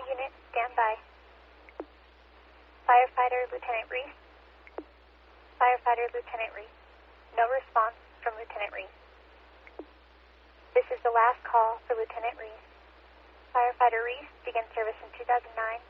units, stand by. Firefighter Lieutenant Reese. Firefighter Lieutenant Reese. No response from Lieutenant Reese. This is the last call for Lieutenant Reese. Firefighter Reese began service in 2009.